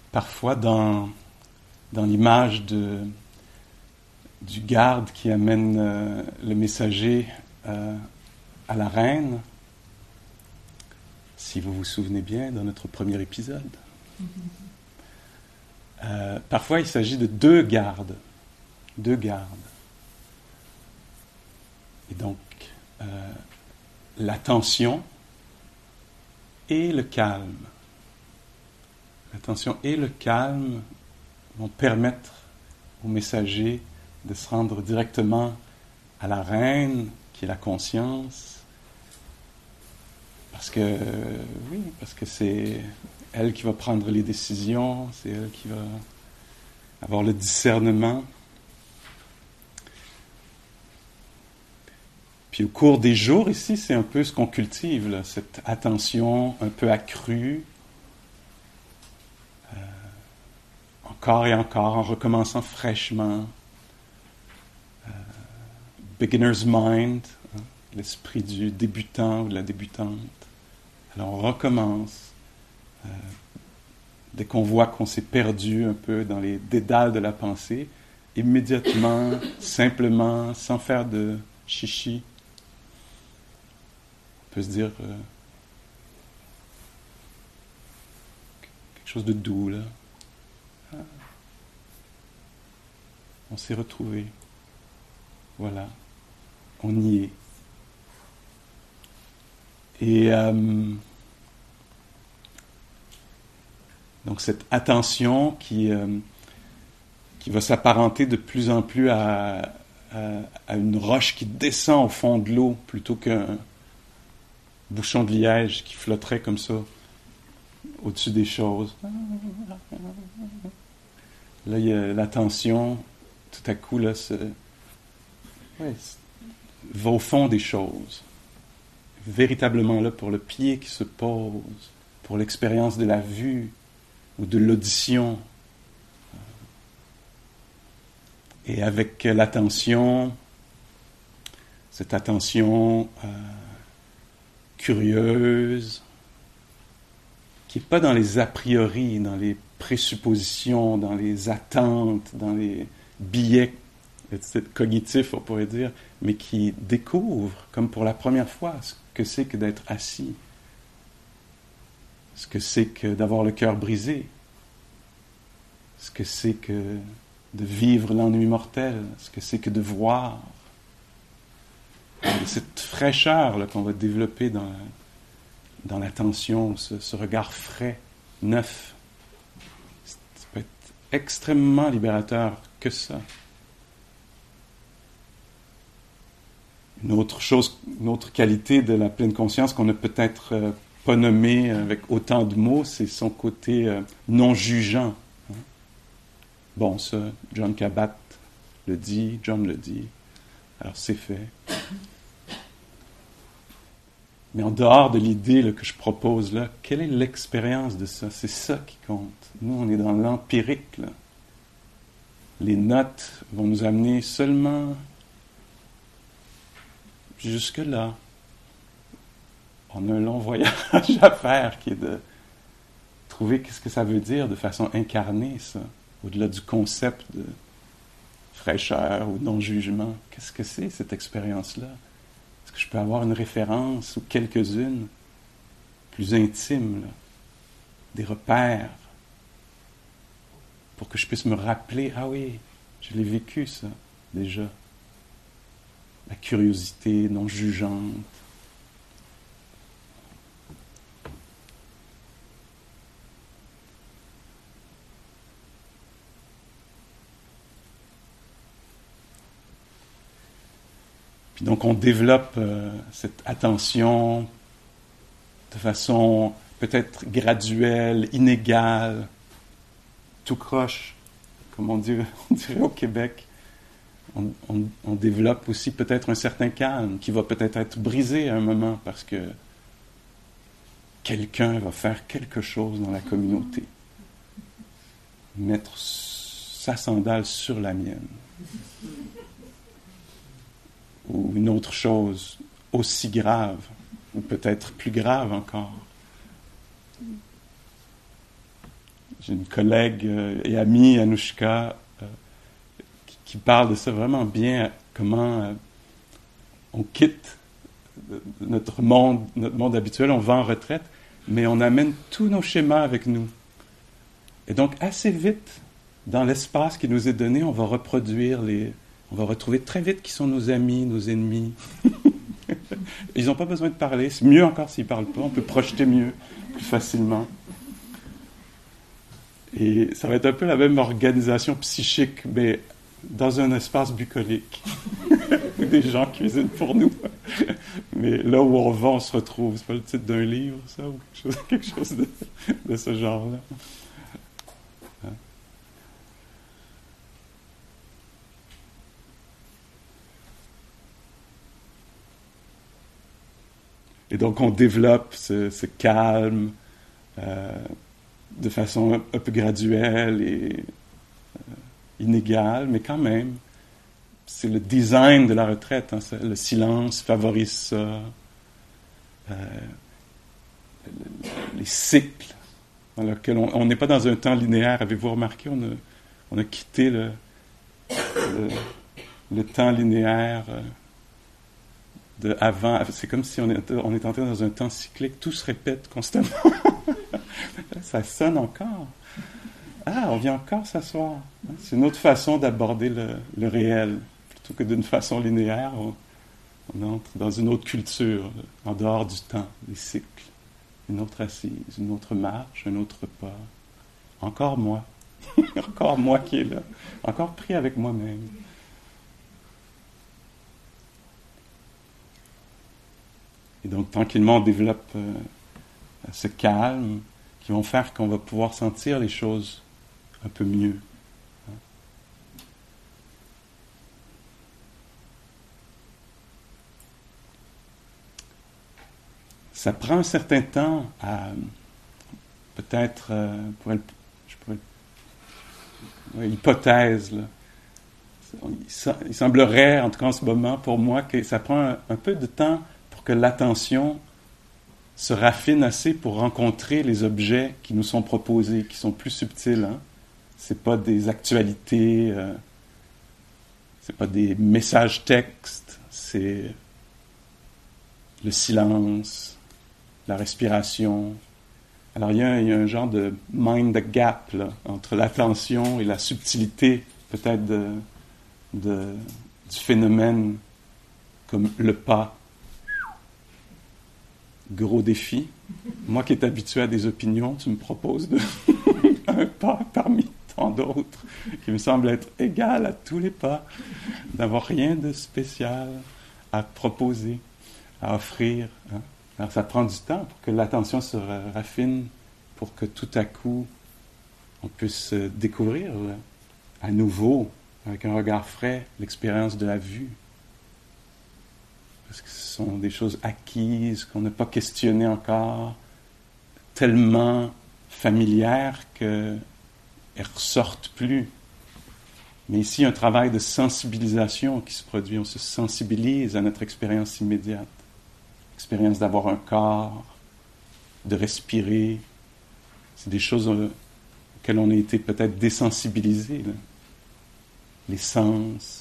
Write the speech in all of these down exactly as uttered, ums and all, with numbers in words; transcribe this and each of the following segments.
parfois dans, dans l'image de, du garde qui amène euh, le messager euh, à la reine, si vous vous souvenez bien, dans notre premier épisode. Mm-hmm. Euh, parfois, il s'agit de deux gardes. Deux gardes. Et donc, euh, l'attention et le calme. L'attention et le calme vont permettre au messager de se rendre directement à la reine, qui est la conscience. Parce que, oui, parce que c'est elle qui va prendre les décisions, c'est elle qui va avoir le discernement. Puis au cours des jours, ici, c'est un peu ce qu'on cultive, là, cette attention un peu accrue, euh, encore et encore, en recommençant fraîchement. Euh, beginner's mind, hein, l'esprit du débutant ou de la débutante. Alors on recommence. Euh, dès qu'on voit qu'on s'est perdu un peu dans les dédales de la pensée, immédiatement, simplement, sans faire de chichi, on peut se dire euh, quelque chose de doux, là. Ah. On s'est retrouvés. Voilà. On y est. Et euh, donc cette attention qui, euh, qui va s'apparenter de plus en plus à, à, à une roche qui descend au fond de l'eau plutôt qu'un bouchon de liège qui flotterait comme ça au-dessus des choses. Là, il y a l'attention, tout à coup, là, se, ouais, va au fond des choses. Véritablement là pour le pied qui se pose, pour l'expérience de la vue ou de l'audition. Et avec l'attention, cette attention euh, curieuse, qui n'est pas dans les a priori, dans les présuppositions, dans les attentes, dans les billets cognitifs, on pourrait dire, mais qui découvre, comme pour la première fois, ce que c'est que d'être assis, ce que c'est que d'avoir le cœur brisé, ce que c'est que de vivre l'ennui mortel, ce que c'est que de voir. Et cette fraîcheur là, qu'on va développer dans, dans l'attention, ce, ce regard frais, neuf, ça peut être extrêmement libérateur que ça. Une autre chose, une autre qualité de la pleine conscience qu'on n'a peut-être euh, pas nommée avec autant de mots, c'est son côté euh, non jugeant. Hein? Bon, ça, Jon Kabat le dit, John le dit, alors c'est fait. Mais en dehors de l'idée là, que je propose là, quelle est l'expérience de ça? C'est ça qui compte. Nous, on est dans l'empirique, là. Les notes vont nous amener seulement jusque-là. On a un long voyage à faire qui est de trouver qu'est-ce que ça veut dire de façon incarnée, ça, au-delà du concept de fraîcheur ou non-jugement. Qu'est-ce que c'est, cette expérience-là? Est-ce que je peux avoir une référence ou quelques-unes plus intimes, là, des repères, pour que je puisse me rappeler, ah oui, je l'ai vécu, ça, déjà. La curiosité non jugeante. Puis donc on développe euh, cette attention de façon peut-être graduelle, inégale, tout croche, comme on dirait, on dirait au Québec. On, on, on développe aussi peut-être un certain calme qui va peut-être être brisé à un moment parce que quelqu'un va faire quelque chose dans la communauté. Mettre sa sandale sur la mienne. Ou une autre chose aussi grave, ou peut-être plus grave encore. j'ai une collègue euh, et amie, Anouchka, euh, qui, qui parle de ça vraiment bien, comment euh, on quitte notre monde, notre monde habituel, on va en retraite, mais on amène tous nos schémas avec nous. Et donc, assez vite, dans l'espace qui nous est donné, on va reproduire les... On va retrouver très vite qui sont nos amis, nos ennemis. Ils n'ont pas besoin de parler. C'est mieux encore s'ils ne parlent pas. On peut projeter mieux, plus facilement. Et ça va être un peu la même organisation psychique, mais dans un espace bucolique. Des gens cuisinent pour nous. Mais là où on va, on se retrouve. C'est pas le titre d'un livre, ça, ou quelque chose, quelque chose de, de ce genre-là. Et donc, on développe ce, ce calme euh, de façon un, un peu graduelle et euh, inégale, mais quand même, c'est le design de la retraite. Hein, le silence favorise ça. Euh, les cycles dans lesquels on n'est pas dans un temps linéaire. Avez-vous remarqué, on a, on a quitté le, le, le temps linéaire euh, de avant. C'est comme si on est, on est entré dans un temps cyclique. Tout se répète constamment. Ça sonne encore. Ah, on vient encore s'asseoir. C'est une autre façon d'aborder le, le réel. Plutôt que d'une façon linéaire, on, on entre dans une autre culture, en dehors du temps, des cycles. Une autre assise, une autre marche, un autre pas. Encore moi. Encore moi qui est là. Encore pris avec moi-même. Et donc, tranquillement, on développe euh, ce calme qui vont faire qu'on va pouvoir sentir les choses un peu mieux. Ça prend un certain temps à, peut-être, euh, pour elle, je pourrais, ouais, hypothèse, là. Il, il semblerait, en tout cas en ce moment, pour moi, que ça prend un, un peu de temps pour que l'attention se raffine assez pour rencontrer les objets qui nous sont proposés, qui sont plus subtils. Hein? C'est pas des actualités, euh, c'est pas des messages textes, c'est le silence, la respiration. Alors il y a, il y a un genre de mind gap là, entre l'attention et la subtilité peut-être de, de, du phénomène comme le pas. Gros défi. Moi qui est habitué à des opinions, tu me proposes de un pas parmi tant d'autres qui me semble être égal à tous les pas, d'avoir rien de spécial à proposer, à offrir. Hein? Alors ça prend du temps pour que l'attention se raffine, pour que tout à coup on puisse découvrir là, à nouveau, avec un regard frais, l'expérience de la vue. Parce que ce sont des choses acquises, qu'on n'a pas questionnées encore, tellement familières qu'elles ne ressortent plus. Mais ici, il y a un travail de sensibilisation qui se produit. On se sensibilise à notre expérience immédiate. L'expérience d'avoir un corps, de respirer. C'est des choses auxquelles on a été peut-être désensibilisés. Là. Les sens.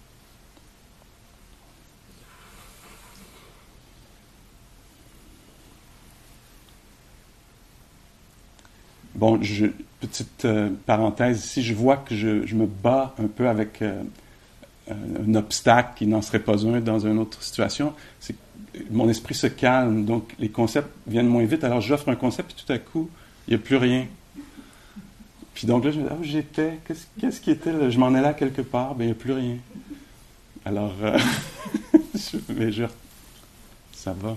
Bon, je, petite euh, parenthèse ici, je vois que je, je me bats un peu avec euh, un obstacle qui n'en serait pas un dans une autre situation. C'est que mon esprit se calme, donc les concepts viennent moins vite. Alors j'offre un concept, puis tout à coup, il n'y a plus rien. Puis donc là, je me dis, ah, où j'étais? Qu'est-ce, qu'est-ce qui était là? Je m'en allais quelque part, ben il n'y a plus rien. Alors, euh, je, mais je, ça va.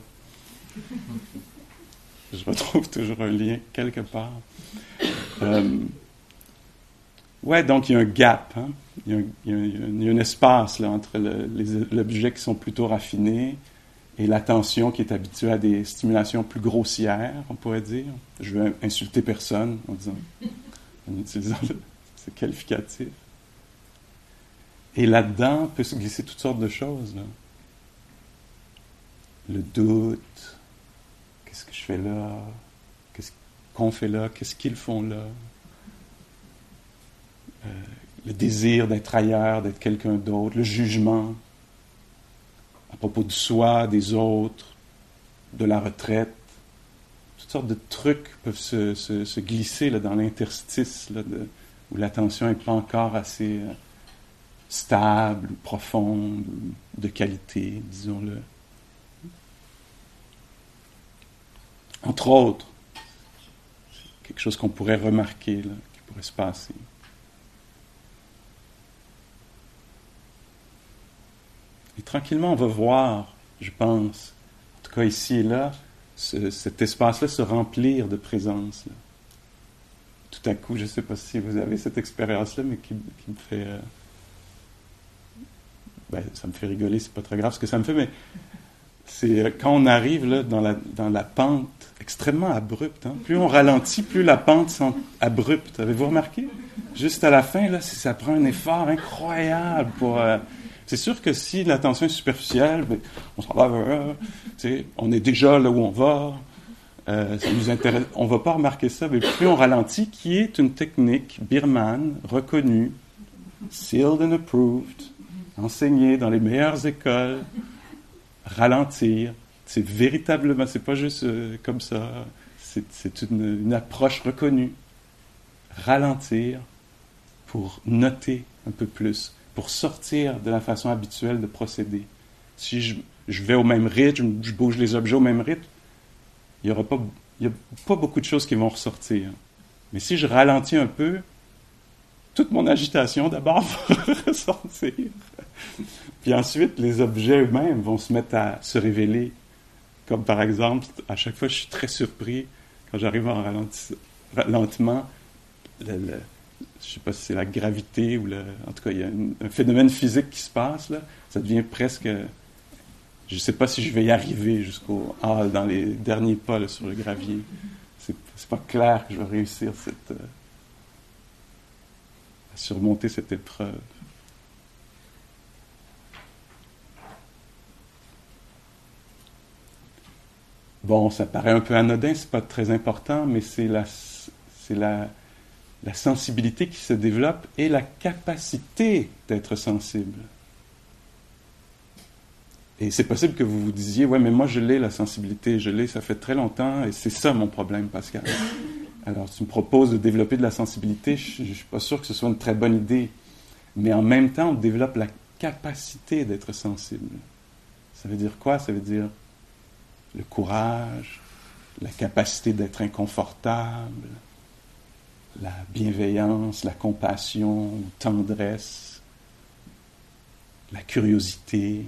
Je retrouve toujours un lien quelque part. Euh, ouais, donc il y a un gap, hein? il, y a un, il, y a un, il y a un espace là, entre le, les, les objets qui sont plutôt raffinés et l'attention qui est habituée à des stimulations plus grossières, on pourrait dire. Je veux insulter personne en disant, en utilisant le, ce qualificatif. Et là-dedans peut se glisser toutes sortes de choses. Là. Le doute. Qu'est-ce que je fais là? Qu'est-ce qu'on fait là? Qu'est-ce qu'ils font là? le désir d'être ailleurs, d'être quelqu'un d'autre, le jugement à propos de soi, des autres, de la retraite. Toutes sortes de trucs peuvent se, se, se glisser là, dans l'interstice là, de, où l'attention n'est pas encore assez euh, stable, ou profonde, ou de qualité, disons-le. Entre autres, quelque chose qu'on pourrait remarquer, là, qui pourrait se passer. Et tranquillement, on va voir, je pense, en tout cas ici et là, ce, cet espace-là se remplir de présence. Là. Tout à coup, je ne sais pas si vous avez cette expérience-là, mais qui, qui me fait... Euh, ben, ça me fait rigoler, c'est pas très grave ce que ça me fait, mais c'est euh, quand on arrive là, dans, la, dans la pente extrêmement abrupte, hein, plus on ralentit, plus la pente semble abrupte. Avez-vous remarqué? Juste à la fin, là, ça prend un effort incroyable pour... Euh, c'est sûr que si l'attention est superficielle, ben, on s'en va, euh, on est déjà là où on va, euh, ça nous intéresse, on ne va pas remarquer ça, mais plus on ralentit, qui est une technique birmane, reconnue, sealed and approved, enseignée dans les meilleures écoles, ralentir, c'est véritablement, c'est pas juste euh, comme ça, c'est, c'est une, une approche reconnue, ralentir pour noter un peu plus, pour sortir de la façon habituelle de procéder. Si je, je vais au même rythme, je, je bouge les objets au même rythme, il n'y aura pas, il y a pas beaucoup de choses qui vont ressortir. Mais si je ralentis un peu, toute mon agitation d'abord va ressortir. Puis ensuite, les objets eux-mêmes vont se mettre à se révéler. Comme par exemple, à chaque fois, je suis très surpris quand j'arrive en ralenti, lentement, le, le, je ne sais pas si c'est la gravité ou le... En tout cas, il y a une, un phénomène physique qui se passe, là. Ça devient presque... Je ne sais pas si je vais y arriver jusqu'au... Ah, dans les derniers pas là, sur le gravier. C'est, c'est pas clair que je vais réussir cette, euh, à surmonter cette épreuve. Bon, ça paraît un peu anodin, c'est pas très important, mais c'est la... C'est la la sensibilité qui se développe et la capacité d'être sensible. Et c'est possible que vous vous disiez, ouais, mais moi je l'ai, la sensibilité, je l'ai, ça fait très longtemps, et c'est ça mon problème, Pascal. Alors, tu me proposes de développer de la sensibilité, je ne suis pas sûr que ce soit une très bonne idée. Mais en même temps, on développe la capacité d'être sensible. Ça veut dire quoi? Ça veut dire le courage, la capacité d'être inconfortable, la bienveillance, la compassion, la tendresse, la curiosité.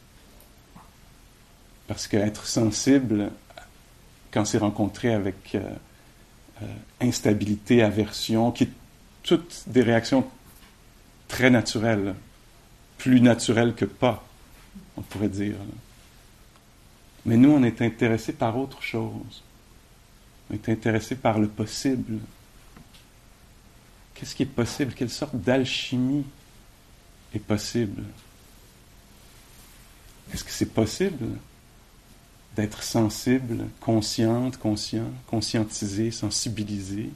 Parce qu'être sensible, quand c'est rencontré avec euh, euh, instabilité, aversion, qui est toutes des réactions très naturelles, plus naturelles que pas, on pourrait dire. Mais nous, on est intéressés par autre chose. On est intéressés par le possible. Qu'est-ce qui est possible? Quelle sorte d'alchimie est possible? Est-ce que c'est possible d'être sensible, consciente, conscient, conscientisé, sensibilisé,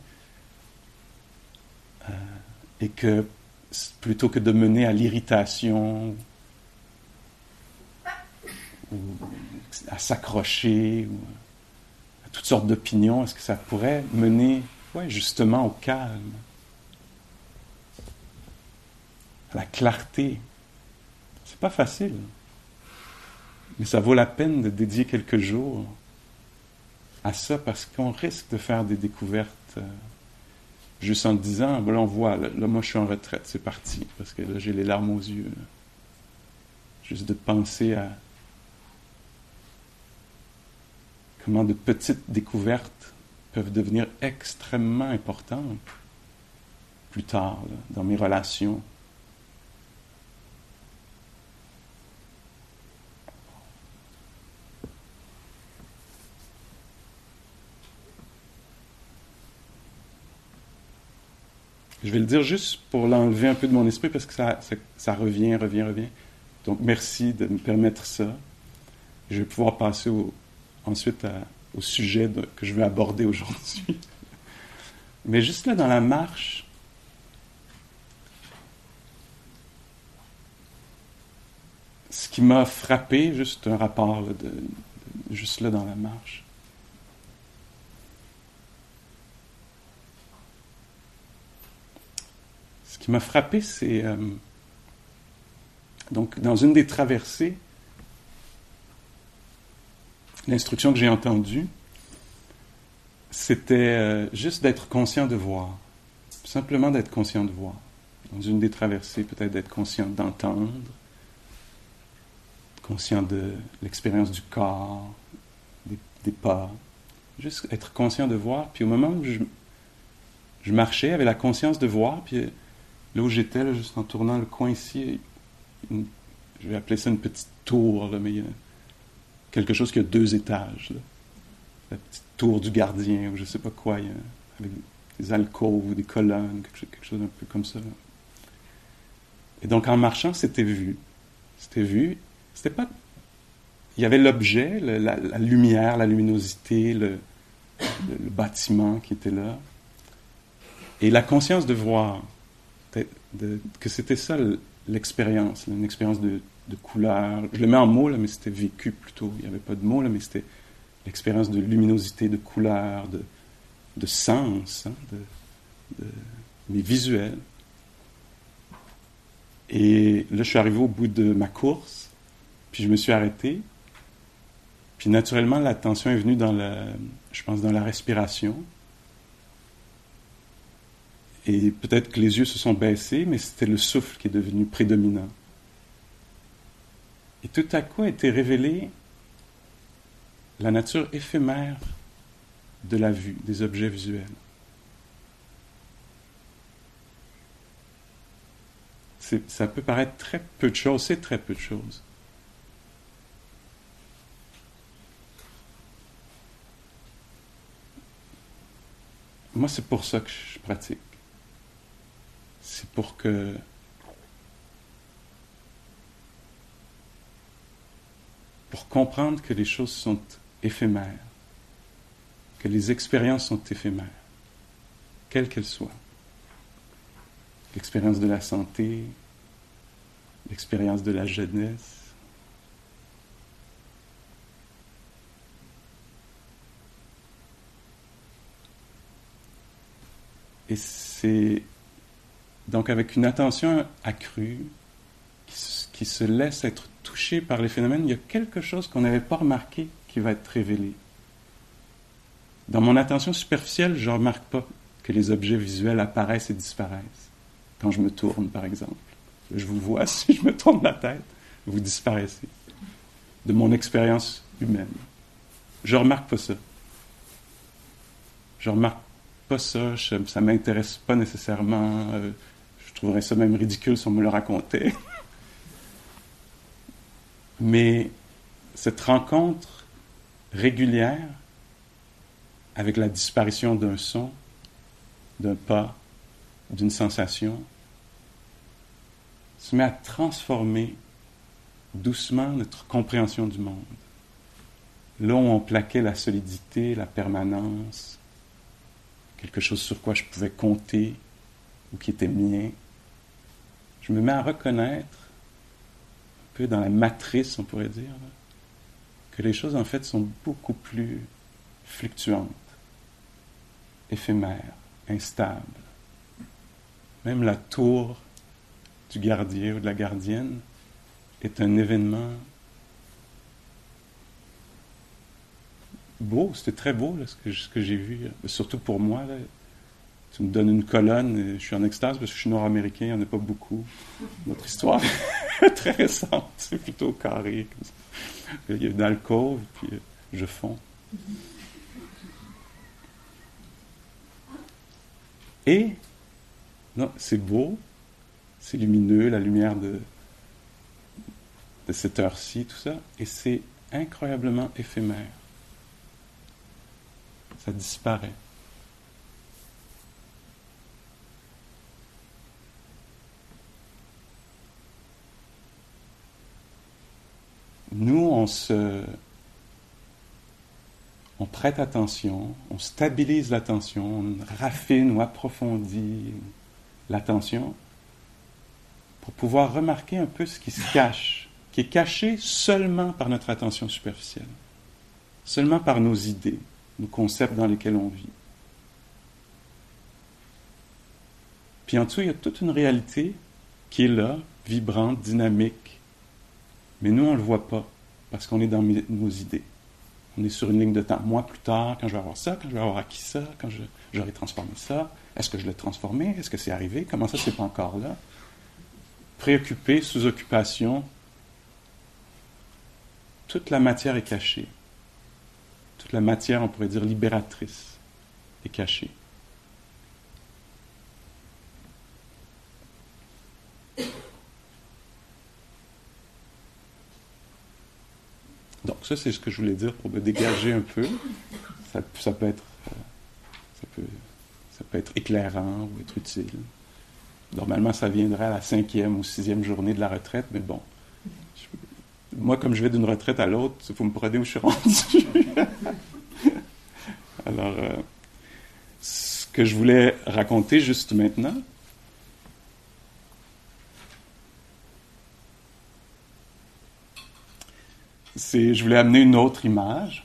euh, et que plutôt que de mener à l'irritation ou à s'accrocher ou à toutes sortes d'opinions, est-ce que ça pourrait mener, ouais, justement au calme, à la clarté? C'est pas facile. Mais ça vaut la peine de dédier quelques jours à ça parce qu'on risque de faire des découvertes euh, juste en disant, ben là on voit, là, là moi je suis en retraite, c'est parti, parce que là j'ai les larmes aux yeux. Là. Juste de penser à comment de petites découvertes peuvent devenir extrêmement importantes plus tard, là, dans mes relations. Je vais le dire juste pour l'enlever un peu de mon esprit parce que ça, ça, ça revient, revient, revient. Donc, merci de me permettre ça. Je vais pouvoir passer au, ensuite à, au sujet de, que je vais aborder aujourd'hui. Mais juste là, dans la marche, qui m'a frappé, juste un rapport là, de, de, juste là dans la marche. Ce qui m'a frappé, c'est euh, donc dans une des traversées, l'instruction que j'ai entendue, c'était euh, juste d'être conscient de voir, simplement d'être conscient de voir. Dans une des traversées, peut-être d'être conscient d'entendre, conscient de l'expérience du corps, des, des pas, juste être conscient de voir. Puis au moment où je, je marchais, avec la conscience de voir, puis là où j'étais, là, juste en tournant le coin ici, une, je vais appeler ça une petite tour, là, mais il y a quelque chose qui a deux étages, là. La petite tour du gardien, ou je sais pas quoi, il y a, avec des alcôves ou des colonnes, quelque chose, quelque chose un peu comme ça, là. Et donc en marchant, c'était vu. C'était vu. C'était pas... Il y avait l'objet, le, la, la lumière, la luminosité, le, le, le bâtiment qui était là. Et la conscience de voir, de, de, que c'était ça l'expérience, une expérience de, de couleur. Je le mets en mots, là, mais c'était vécu plutôt. Il n'y avait pas de mots, là, mais c'était l'expérience de luminosité, de couleur, de, de sens, hein, de, de, mais visuel. Et là, je suis arrivé au bout de ma course, puis je me suis arrêté. Puis naturellement, l'attention est venue dans la, je pense, dans la respiration. Et peut-être que les yeux se sont baissés, mais c'était le souffle qui est devenu prédominant. Et tout à coup a été révélée la nature éphémère de la vue, des objets visuels. C'est, ça peut paraître très peu de choses, c'est très peu de choses. Moi, c'est pour ça que je pratique. C'est pour que pour comprendre que les choses sont éphémères, que les expériences sont éphémères, quelles qu'elles soient. L'expérience de la santé, l'expérience de la jeunesse. Et c'est donc avec une attention accrue, qui, qui se laisse être touchée par les phénomènes, il y a quelque chose qu'on n'avait pas remarqué qui va être révélé. Dans mon attention superficielle, je ne remarque pas que les objets visuels apparaissent et disparaissent. Quand je me tourne, par exemple. Je vous vois, si je me tourne la tête, vous disparaissez de mon expérience humaine. Je ne remarque pas ça. Je ne remarque pas ça, je, ça ne m'intéresse pas nécessairement. Euh, je trouverais ça même ridicule si on me le racontait. Mais cette rencontre régulière avec la disparition d'un son, d'un pas, d'une sensation, se met à transformer doucement notre compréhension du monde. Là où on plaquait la solidité, la permanence, quelque chose sur quoi je pouvais compter ou qui était mien, je me mets à reconnaître, un peu dans la matrice, on pourrait dire, là, que les choses en fait sont beaucoup plus fluctuantes, éphémères, instables. Même la tour du gardien ou de la gardienne est un événement beau. C'était très beau là, ce, que, ce que j'ai vu. Surtout pour moi. Là. Tu me donnes une colonne et je suis en extase parce que je suis nord-américain, il n'y en a pas beaucoup. Notre histoire est très récente. C'est plutôt carré. Comme ça. Il y a une alcôve, puis je fonds. Et non, c'est beau, c'est lumineux, la lumière de, de cette heure-ci, tout ça, et c'est incroyablement éphémère. Ça disparaît. Nous, on se... on prête attention, on stabilise l'attention, on raffine ou approfondit l'attention pour pouvoir remarquer un peu ce qui se cache qui est caché seulement par notre attention superficielle, seulement par nos idées, nos concepts dans lesquels on vit. Puis en dessous, il y a toute une réalité qui est là, vibrante, dynamique, mais nous, on ne le voit pas, parce qu'on est dans nos idées. On est sur une ligne de temps. Moi, plus tard, quand je vais avoir ça, quand je vais avoir acquis ça, quand je, j'aurai transformé ça, est-ce que je l'ai transformé? Est-ce que c'est arrivé? Comment ça, c'est pas encore là? Préoccupé, sous occupation, toute la matière est cachée. Toute la matière, on pourrait dire libératrice, est cachée. Donc ça, c'est ce que je voulais dire pour me dégager un peu. Ça, ça peut être, euh, ça peut, ça peut être éclairant ou être utile. Normalement, ça viendrait à la cinquième ou sixième journée de la retraite, mais bon. Je, moi, comme je vais d'une retraite à l'autre, il faut me prodder où je suis rendu. Alors, euh, ce que je voulais raconter juste maintenant, c'est, je voulais amener une autre image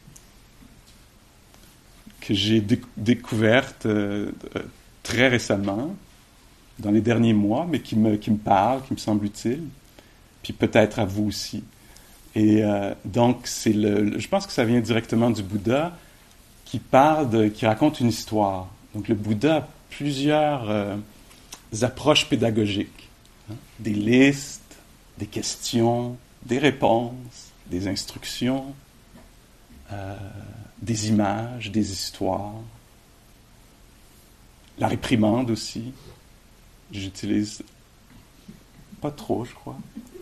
que j'ai déc- découverte euh, très récemment, dans les derniers mois, mais qui me, qui me parle, qui me semble utile, puis peut-être à vous aussi. Et euh, donc, c'est le, je pense que ça vient directement du Bouddha, qui parle de, qui raconte une histoire. Donc, le Bouddha a plusieurs euh, approches pédagogiques, hein, des listes, des questions, des réponses, des instructions, euh, des images, des histoires, la réprimande aussi. J'utilise pas trop, je crois.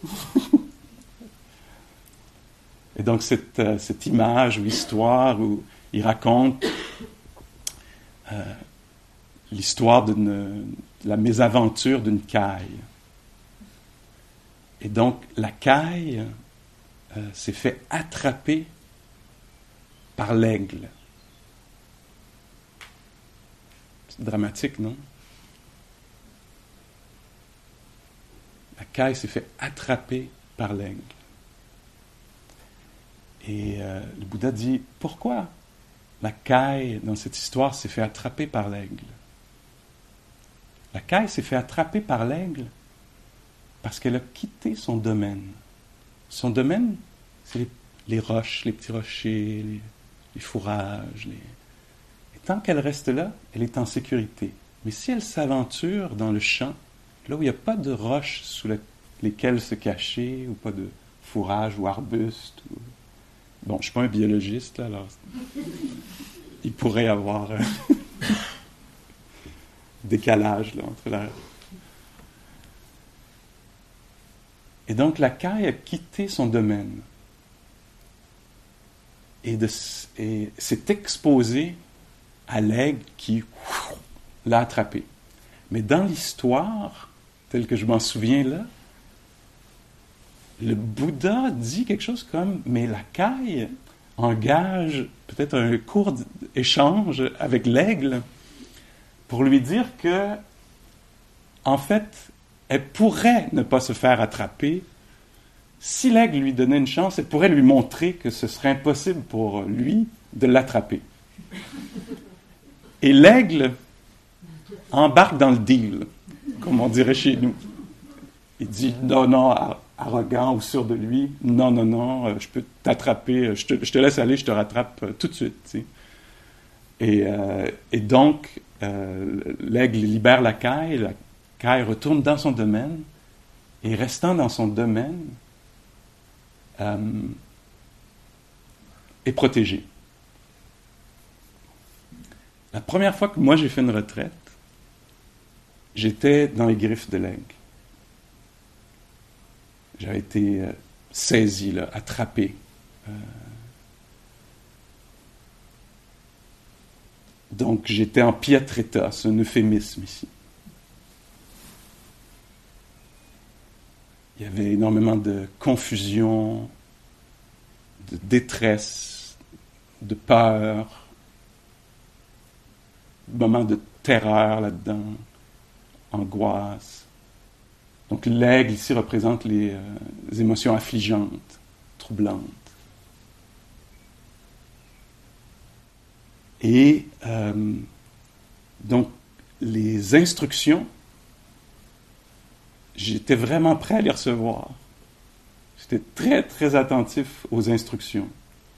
Et donc, cette, euh, cette image ou histoire où il raconte euh, l'histoire d'une, de la mésaventure d'une caille. Et donc, la caille euh, s'est fait attraper par l'aigle. C'est dramatique, non? La caille s'est fait attraper par l'aigle. Et euh, le Bouddha dit, pourquoi la caille, dans cette histoire, s'est fait attraper par l'aigle? La caille s'est fait attraper par l'aigle parce qu'elle a quitté son domaine. Son domaine, c'est les, les roches, les petits rochers, les, les fourrages. Les... Et tant qu'elle reste là, elle est en sécurité. Mais si elle s'aventure dans le champ, là où il n'y a pas de roches sous la, lesquelles se cacher, ou pas de fourrage ou arbuste. Ou... Bon, je ne suis pas un biologiste, là, alors il pourrait y avoir un décalage là, entre la... Et donc, la caille a quitté son domaine et, de, et s'est exposée à l'aigle qui l'a attrapée. Mais dans l'histoire, telle que je m'en souviens là, le Bouddha dit quelque chose comme « Mais la caille engage peut-être un court échange avec l'aigle pour lui dire que, en fait, elle pourrait ne pas se faire attraper. Si l'aigle lui donnait une chance, elle pourrait lui montrer que ce serait impossible pour lui de l'attraper. Et l'aigle embarque dans le deal, comme on dirait chez nous. Il dit non, non, arrogant ou sûr de lui, non, non, non, je peux t'attraper, je te, je te laisse aller, je te rattrape tout de suite. Tu sais. Et, euh, et donc, euh, l'aigle libère la caille, la caille retourne dans son domaine, et restant dans son domaine, euh, est protégée. La première fois que moi j'ai fait une retraite, j'étais dans les griffes de l'aigle. J'avais été euh, saisi, là, attrapé. Euh, donc j'étais en piètre état, c'est un euphémisme ici. Il y avait énormément de confusion, de détresse, de peur, moments de terreur là-dedans, angoisse. Donc l'aigle ici représente les, euh, les émotions affligeantes, troublantes. Et euh, donc les instructions, j'étais vraiment prêt à les recevoir. J'étais très, très attentif aux instructions.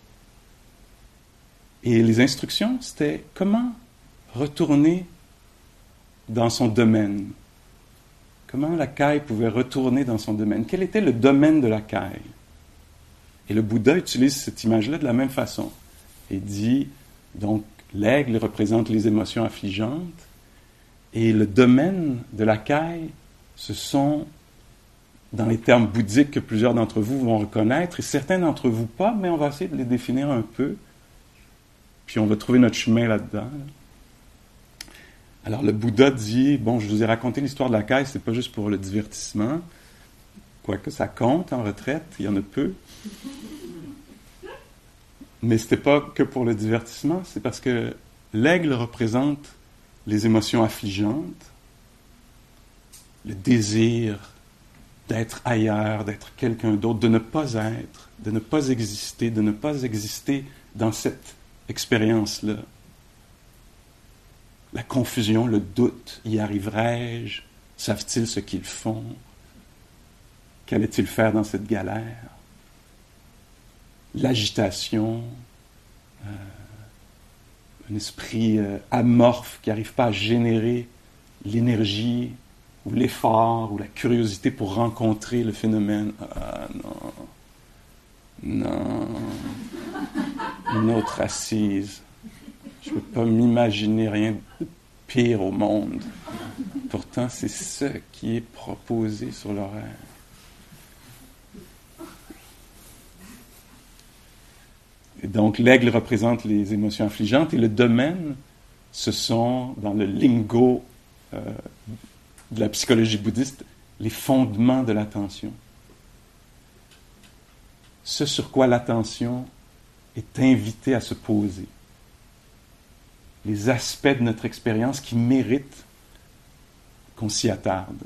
Et les instructions, c'était comment retourner dans son domaine. Comment la caille pouvait retourner dans son domaine. Quel était le domaine de la caille? Et le Bouddha utilise cette image-là de la même façon. Il dit, donc, l'aigle représente les émotions affligeantes, et le domaine de la caille, ce sont, dans les termes bouddhiques que plusieurs d'entre vous vont reconnaître, et certains d'entre vous pas, mais on va essayer de les définir un peu, puis on va trouver notre chemin là-dedans. Alors le Bouddha dit, bon, je vous ai raconté l'histoire de la caille, c'est pas juste pour le divertissement, quoique ça compte en retraite, il y en a peu. Mais c'était pas que pour le divertissement, c'est parce que l'aigle représente les émotions affligeantes, le désir d'être ailleurs, d'être quelqu'un d'autre, de ne pas être, de ne pas exister, de ne pas exister dans cette expérience-là. La confusion, le doute, y arriverai-je? Savent-ils ce qu'ils font? Qu'allait-il faire dans cette galère? L'agitation, euh, un esprit euh, amorphe qui n'arrive pas à générer l'énergie ou l'effort ou la curiosité pour rencontrer le phénomène. Ah non, non, une autre assise. Je ne peux pas m'imaginer rien de pire au monde. Pourtant, c'est ce qui est proposé sur l'horaire. Et donc, l'aigle représente les émotions affligeantes et le domaine, ce sont, dans le lingo euh, de la psychologie bouddhiste, les fondements de l'attention. Ce sur quoi l'attention est invitée à se poser. Les aspects de notre expérience qui méritent qu'on s'y attarde.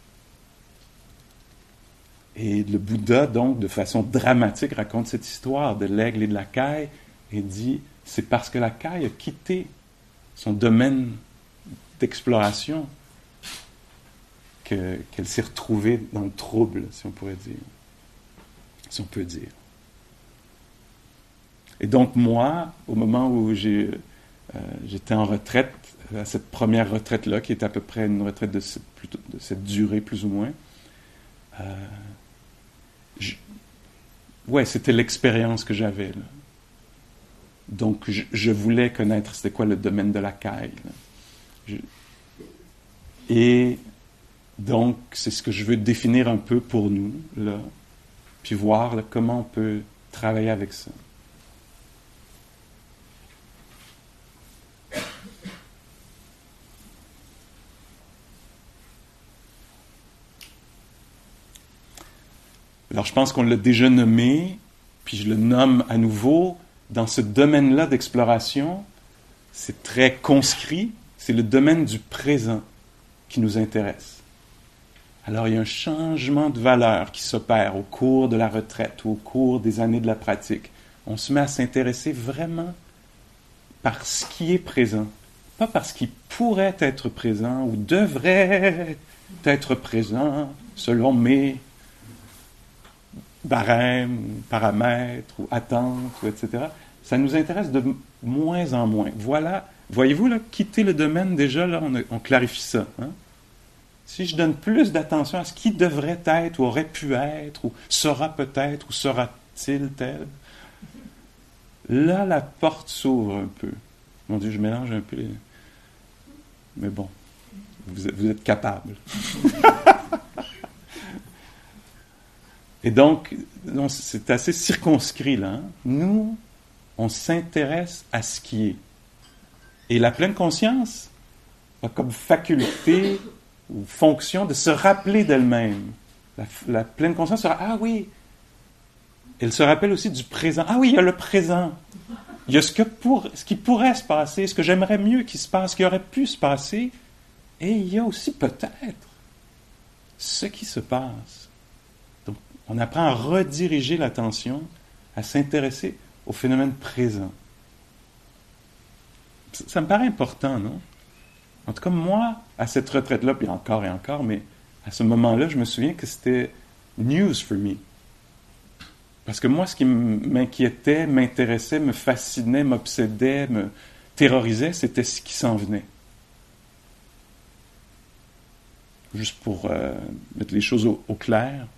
Et le Bouddha, donc, de façon dramatique, raconte cette histoire de l'aigle et de la caille et dit, c'est parce que la caille a quitté son domaine d'exploration que, qu'elle s'est retrouvée dans le trouble, si on pourrait dire. Si on peut dire. Et donc, moi, au moment où j'ai, euh, j'étais en retraite, à cette première retraite-là, qui est à peu près une retraite de cette, plutôt, de cette durée, plus ou moins, euh, Je, ouais, c'était l'expérience que j'avais. Là. Donc, je, je voulais connaître c'était quoi le domaine de la caille. Je, et donc, c'est ce que je veux définir un peu pour nous, là, puis voir là, comment on peut travailler avec ça. Alors, je pense qu'on l'a déjà nommé, puis je le nomme à nouveau. Dans ce domaine-là d'exploration, c'est très conscrit, c'est le domaine du présent qui nous intéresse. Alors, il y a un changement de valeur qui s'opère au cours de la retraite ou au cours des années de la pratique. On se met à s'intéresser vraiment par ce qui est présent, pas par ce qui pourrait être présent ou devrait être présent selon mes barèmes, paramètres, ou attentes, ou et cetera. Ça nous intéresse de moins en moins. Voilà, voyez-vous, là, quitter le domaine, déjà, là, on, a, on clarifie ça. Hein? Si je donne plus d'attention à ce qui devrait être, ou aurait pu être, ou sera peut-être, ou sera-t-il tel, là, la porte s'ouvre un peu. Mon Dieu, je mélange un peu les... Mais bon, vous êtes, vous êtes capable. Et donc, non, c'est assez circonscrit, là. Hein? Nous, on s'intéresse à ce qui est. Et la pleine conscience a comme faculté ou fonction de se rappeler d'elle-même. La, la pleine conscience sera, ah oui, elle se rappelle aussi du présent. Ah oui, il y a le présent. Il y a ce, que pour, ce qui pourrait se passer, ce que j'aimerais mieux qu'il se passe, ce qui aurait pu se passer. Et il y a aussi peut-être ce qui se passe. Donc, on apprend à rediriger l'attention, à s'intéresser au phénomène présent. Ça, ça me paraît important, non? En tout cas, moi, à cette retraite-là, puis encore et encore, mais à ce moment-là, je me souviens que c'était news for me. Parce que moi, ce qui m'inquiétait, m'intéressait, me fascinait, m'obsédait, me terrorisait, c'était ce qui s'en venait. Juste pour euh, mettre les choses au, au clair.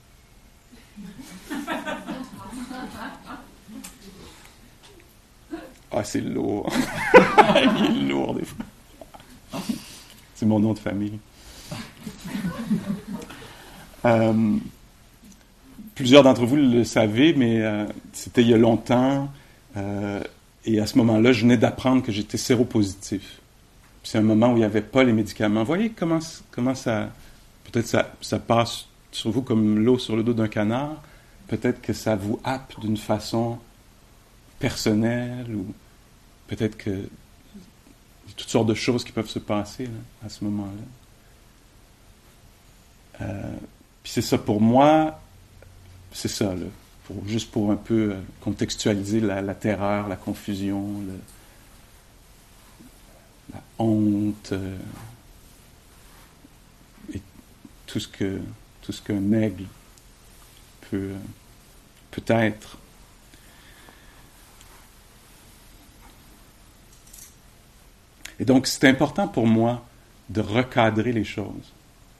Ah, c'est lourd. Il est lourd, des fois. C'est mon nom de famille. Euh, plusieurs d'entre vous le savez, mais euh, c'était il y a longtemps. Euh, et à ce moment-là, je venais d'apprendre que j'étais séropositif. Puis c'est un moment où il n'y avait pas les médicaments. Vous voyez comment, comment ça... Peut-être ça, ça passe sur vous comme l'eau sur le dos d'un canard. Peut-être que ça vous happe d'une façon personnelle ou peut-être que... Il y a toutes sortes de choses qui peuvent se passer là, à ce moment-là. Euh, puis c'est ça, pour moi, c'est ça, là, pour, juste pour un peu euh, contextualiser la, la terreur, la confusion, le, la honte, euh, et tout ce que tout ce qu'un aigle peut, peut être. Et donc, c'est important pour moi de recadrer les choses.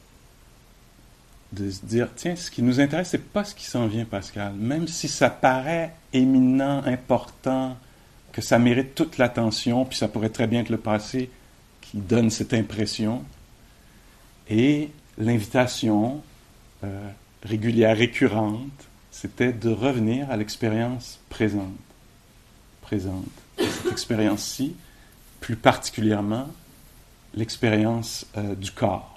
De se dire, tiens, ce qui nous intéresse, c'est pas ce qui s'en vient, Pascal. Même si ça paraît éminent, important, que ça mérite toute l'attention, puis ça pourrait très bien être le passé qui donne cette impression. Et l'invitation euh, régulière, récurrente, c'était de revenir à l'expérience présente. Présente. Et cette expérience-ci, plus particulièrement, l'expérience euh, du corps.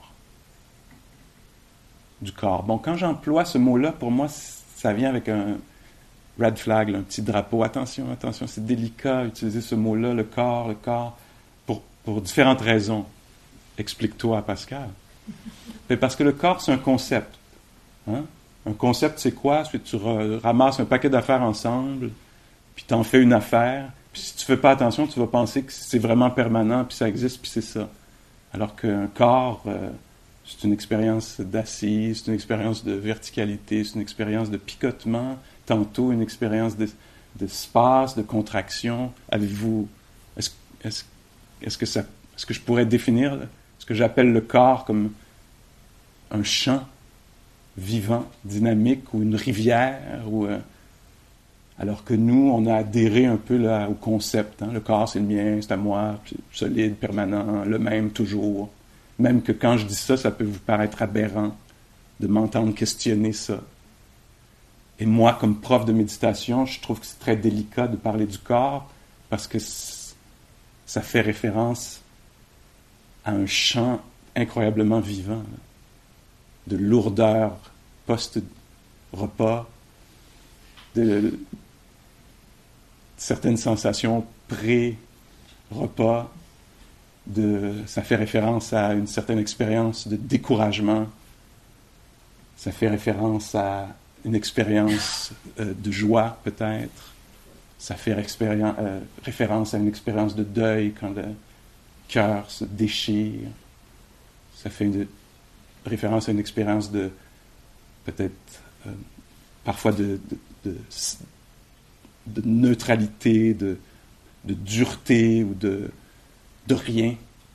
Du corps. Bon, quand j'emploie ce mot-là, pour moi, ça vient avec un red flag, là, un petit drapeau. Attention, attention, c'est délicat d'utiliser ce mot-là, le corps, le corps, pour, pour différentes raisons. Explique-toi, Pascal. Mais parce que le corps, c'est un concept. Hein? Un concept, c'est quoi? C'est que tu ramasses un paquet d'affaires ensemble, puis tu en fais une affaire, puis si tu fais pas attention, tu vas penser que c'est vraiment permanent, puis ça existe, puis c'est ça. Alors qu'un corps... Euh, c'est une expérience d'assise, c'est une expérience de verticalité, c'est une expérience de picotement, tantôt une expérience de, d'espace, de contraction. Avez-vous... Est-ce, est-ce, est-ce, que ça, est-ce que je pourrais définir là, ce que j'appelle le corps comme un champ vivant, dynamique, ou une rivière, ou... Euh, alors que nous, on a adhéré un peu là, au concept. Hein? Le corps, c'est le mien, c'est à moi, c'est solide, permanent, le même toujours. Même que quand je dis ça, ça peut vous paraître aberrant de m'entendre questionner ça. Et moi, comme prof de méditation, je trouve que c'est très délicat de parler du corps parce que ça fait référence à un champ incroyablement vivant, là, de lourdeur post-repas, de, de certaines sensations pré-repas. De, ça fait référence à une certaine expérience de découragement. Ça fait référence à une expérience euh, de joie, peut-être. Ça fait expérien- euh, référence à une expérience de deuil quand le cœur se déchire. Ça fait une, référence à une expérience de, peut-être, euh, parfois de, de, de, de neutralité, de, de dureté ou de de rien,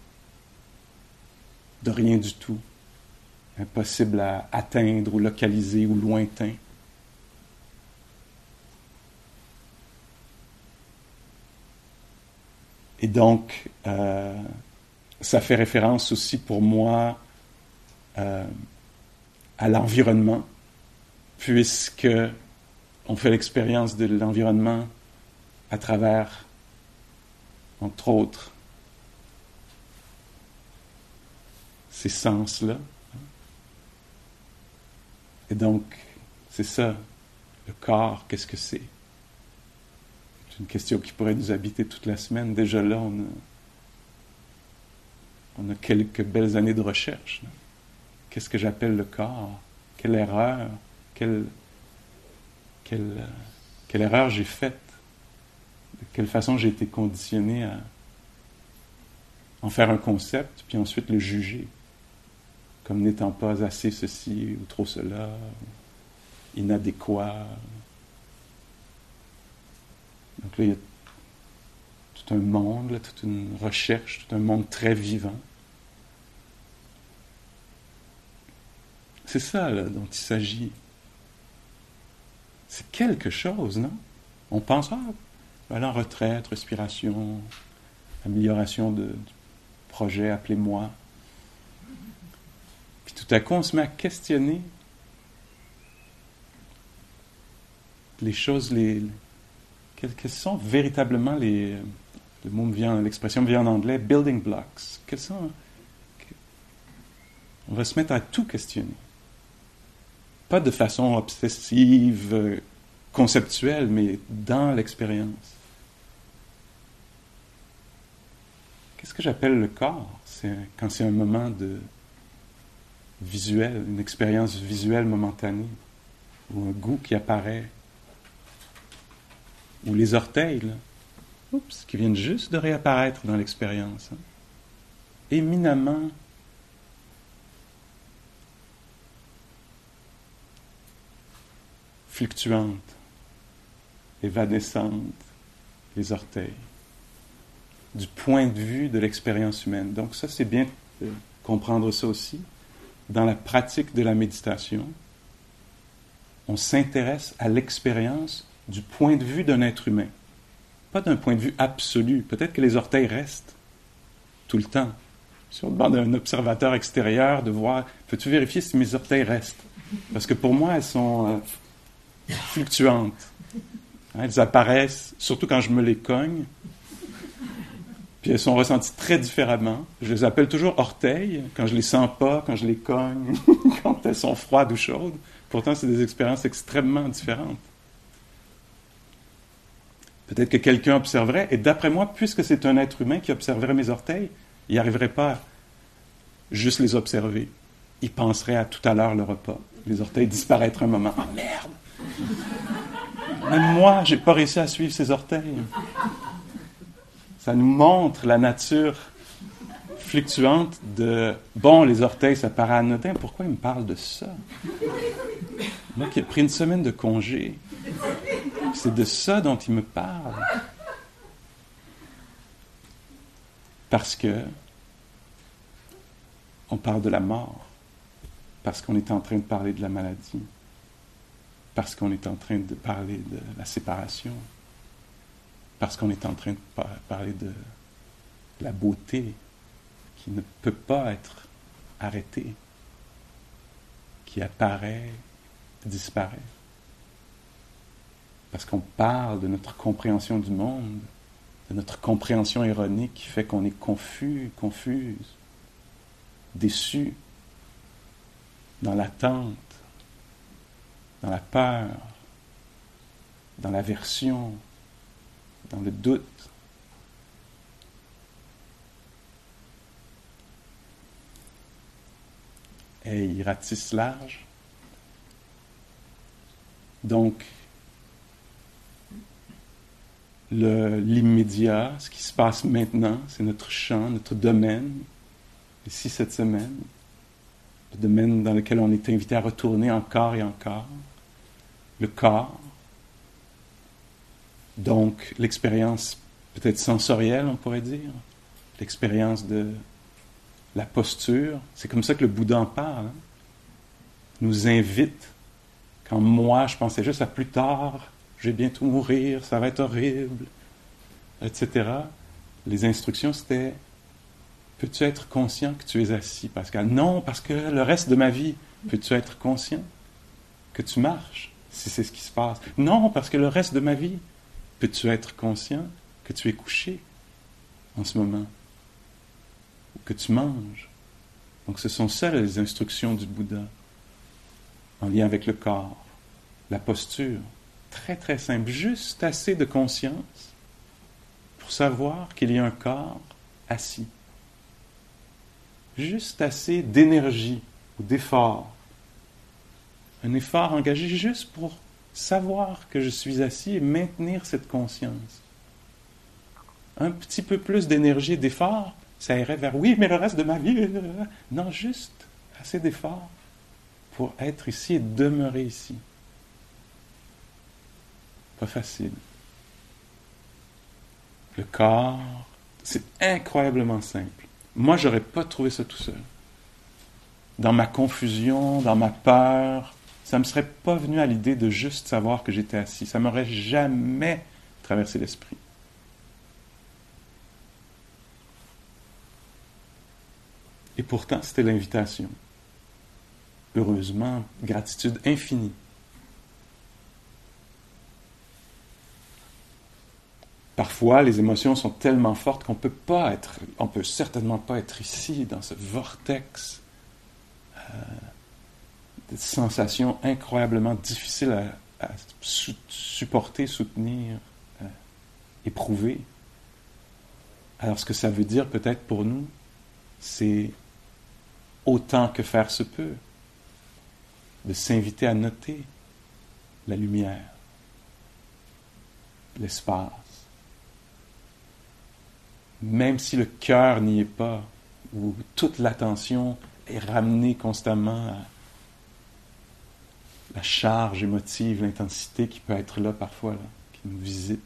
de rien du tout, impossible à atteindre ou localiser ou lointain. Et donc, euh, ça fait référence aussi pour moi euh, à l'environnement, puisque on fait l'expérience de l'environnement à travers, entre autres, ces sens-là. Et donc, c'est ça, le corps, qu'est-ce que c'est? C'est une question qui pourrait nous habiter toute la semaine. Déjà là, on a, on a quelques belles années de recherche. Là. qu'est-ce que j'appelle le corps? Quelle erreur? Quelle, quelle, quelle erreur j'ai faite? De quelle façon j'ai été conditionné à en faire un concept, puis ensuite le juger comme n'étant pas assez ceci ou trop cela, inadéquat. Donc là, il y a tout un monde, là, toute une recherche, tout un monde très vivant. C'est ça là, dont il s'agit. C'est quelque chose, non? On pense, ah, aller en retraite, respiration, amélioration de, du projet, appelez-moi. Puis tout à coup, on se met à questionner les choses, les, quelles, quelles sont véritablement les... Le mot me vient, l'expression me vient en anglais, building blocks. Quels sont... On va se mettre à tout questionner. Pas de façon obsessive, conceptuelle, mais dans l'expérience. Qu'est-ce que j'appelle le corps? C'est quand c'est un moment de visuel, une expérience visuelle momentanée, ou un goût qui apparaît, ou les orteils, là, oups, qui viennent juste de réapparaître dans l'expérience. Hein. Éminemment fluctuantes, évanescentes, les orteils, du point de vue de l'expérience humaine. Donc ça, c'est bien de comprendre ça aussi. Dans la pratique de la méditation, on s'intéresse à l'expérience du point de vue d'un être humain. Pas d'un point de vue absolu. Peut-être que les orteils restent tout le temps. Si on demande à un observateur extérieur de voir, peux-tu vérifier si mes orteils restent? Parce que pour moi, elles sont euh, fluctuantes. Hein, elles apparaissent, surtout quand je me les cogne. Puis elles sont ressenties très différemment. Je les appelle toujours orteils, quand je les sens pas, quand je les cogne, quand elles sont froides ou chaudes. Pourtant, c'est des expériences extrêmement différentes. Peut-être que quelqu'un observerait, et d'après moi, puisque c'est un être humain qui observerait mes orteils, il n'y arriverait pas à juste les observer. Il penserait à tout à l'heure le repas. Les orteils disparaîtraient un moment. « Ah, merde! Même moi, j'ai pas réussi à suivre ces orteils. » Ça nous montre la nature fluctuante de « Bon, les orteils, ça paraît anodin. Pourquoi il me parle de ça? » Moi qui ai pris une semaine de congé, c'est de ça dont il me parle. Parce que on parle de la mort. Parce qu'on est en train de parler de la maladie. Parce qu'on est en train de parler de la séparation. Parce qu'on est en train de par- parler de la beauté qui ne peut pas être arrêtée, qui apparaît, disparaît. Parce qu'on parle de notre compréhension du monde, de notre compréhension erronée qui fait qu'on est confus, confuse, déçu, dans l'attente, dans la peur, dans l'aversion, dans le doute. Et il ratisse large. Donc, le, l'immédiat, ce qui se passe maintenant, c'est notre champ, notre domaine, ici cette semaine, le domaine dans lequel on est invité à retourner encore et encore, le corps. Donc, l'expérience peut-être sensorielle, on pourrait dire, l'expérience de la posture, c'est comme ça que le Bouddha en parle, hein, nous invite. Quand moi, je pensais juste à plus tard, je vais bientôt mourir, ça va être horrible, et cetera. Les instructions, c'était « Peux-tu être conscient que tu es assis, Pascal? » Non, parce que le reste de ma vie, peux-tu être conscient que tu marches, si c'est ce qui se passe? Non, parce que le reste de ma vie, peux-tu être conscient que tu es couché en ce moment? Ou que tu manges? Donc ce sont ça les instructions du Bouddha, en lien avec le corps, la posture. Très très simple, juste assez de conscience pour savoir qu'il y a un corps assis. Juste assez d'énergie ou d'effort. Un effort engagé juste pour savoir que je suis assis et maintenir cette conscience. Un petit peu plus d'énergie et d'effort, ça irait vers oui, mais le reste de ma vie, non, juste assez d'effort pour être ici et demeurer ici. Pas facile. Le corps, c'est incroyablement simple. Moi, j'aurais pas trouvé ça tout seul. Dans ma confusion, dans ma peur, ça me serait pas venu à l'idée de juste savoir que j'étais assis. Ça m'aurait jamais traversé l'esprit. Et pourtant, c'était l'invitation. Heureusement, gratitude infinie. Parfois, les émotions sont tellement fortes qu'on peut pas être, on peut certainement pas être ici, dans ce vortex euh, de sensations incroyablement difficiles à, à su- supporter, soutenir, euh, éprouver. Alors, ce que ça veut dire peut-être pour nous, c'est autant que faire se peut, de s'inviter à noter la lumière, l'espace. Même si le cœur n'y est pas, où toute l'attention est ramenée constamment à la charge émotive, l'intensité qui peut être là parfois, là, qui nous visite.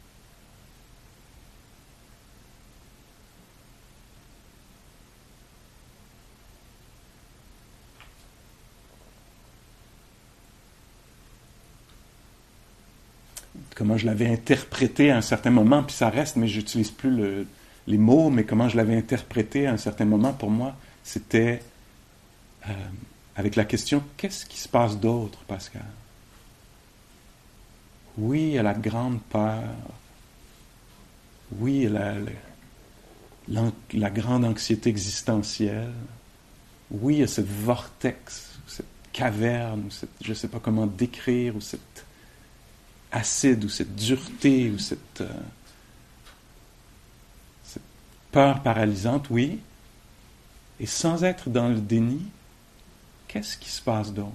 Comment je l'avais interprété à un certain moment, puis ça reste, mais j'utilise plus le, les mots, mais comment je l'avais interprété à un certain moment, pour moi, c'était euh, avec la question « Qu'est-ce qui se passe d'autre, Pascal? » Oui, il y a la grande peur. Oui, il y a la, la, la grande anxiété existentielle. Oui, il y a ce vortex, cette caverne, cette, je ne sais pas comment décrire, ou cette acide, ou cette dureté, ou cette, euh, cette peur paralysante, oui. Et sans être dans le déni, qu'est-ce qui se passe d'autre?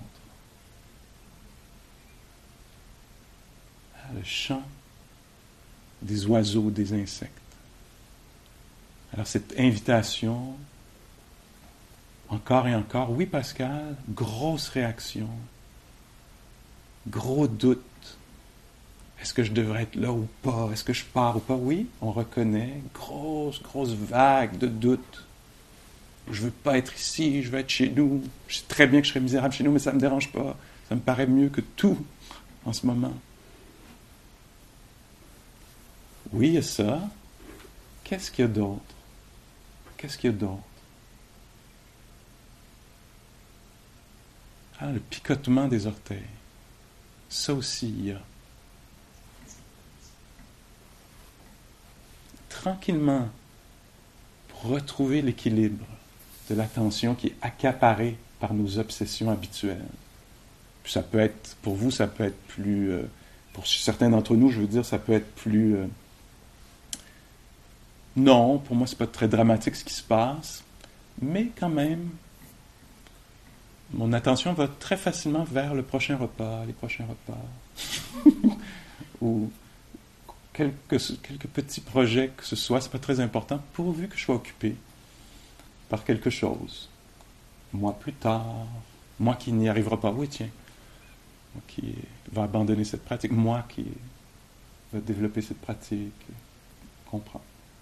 Le chant des oiseaux, des insectes. Alors cette invitation, encore et encore, oui Pascal, grosse réaction, gros doute. Est-ce que je devrais être là ou pas? Est-ce que je pars ou pas? Oui, on reconnaît, grosse, grosse vague de doute. Je veux pas être ici, je veux être chez nous. Je sais très bien que je serais misérable chez nous, mais ça me dérange pas. Ça me paraît mieux que tout en ce moment. Oui, il y a ça. Qu'est-ce qu'il y a d'autre? Qu'est-ce qu'il y a d'autre? Ah, le picotement des orteils. Ça aussi, il y a. Tranquillement, pour retrouver l'équilibre de l'attention qui est accaparée par nos obsessions habituelles. Puis ça peut être, pour vous, ça peut être plus, euh, pour certains d'entre nous, je veux dire, ça peut être plus... Euh, non, pour moi, c'est pas très dramatique ce qui se passe, mais quand même, mon attention va très facilement vers le prochain repas, les prochains repas, ou quelques, quelques petits projets que ce soit, c'est pas très important, pourvu que je sois occupé par quelque chose. Moi plus tard, moi qui n'y arrivera pas, oui tiens, moi qui va abandonner cette pratique, moi qui va développer cette pratique, comprends.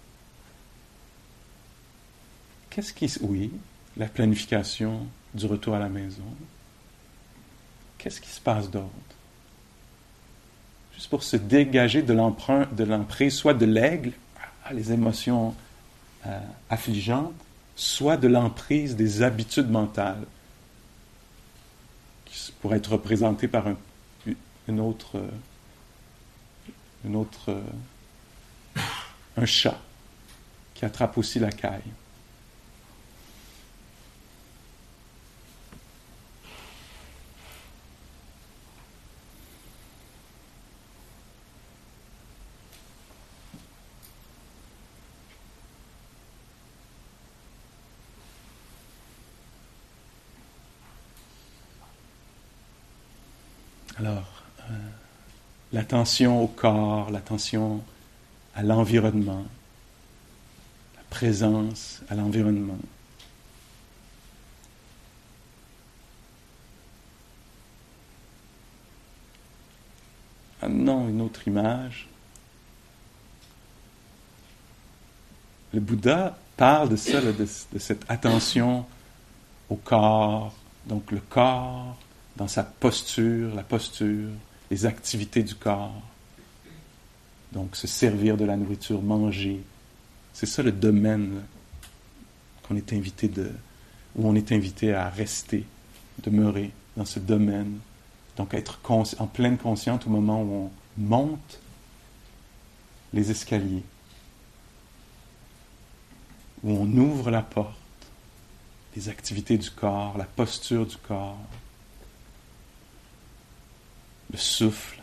Qu'est-ce qui... Oui, la planification du retour à la maison. Qu'est-ce qui se passe d'autre? Juste pour se dégager de l'emprunt, de l'emprise, soit de l'aigle, les émotions euh, affligeantes, soit de l'emprise des habitudes mentales, qui pourraient être représentées par un, une autre... Une autre... Euh, un chat qui attrape aussi la caille. Alors, euh, l'attention au corps, l'attention à l'environnement, la présence à l'environnement. Maintenant, une autre image. Le Bouddha parle de ça, de, de cette attention au corps, donc le corps dans sa posture, la posture, les activités du corps. Donc se servir de la nourriture, manger. C'est ça le domaine là, qu'on est invité de, où on est invité à rester, demeurer dans ce domaine. Donc être consci- en pleine conscience au moment où on monte les escaliers, où on ouvre la porte, les activités du corps, la posture du corps, le souffle.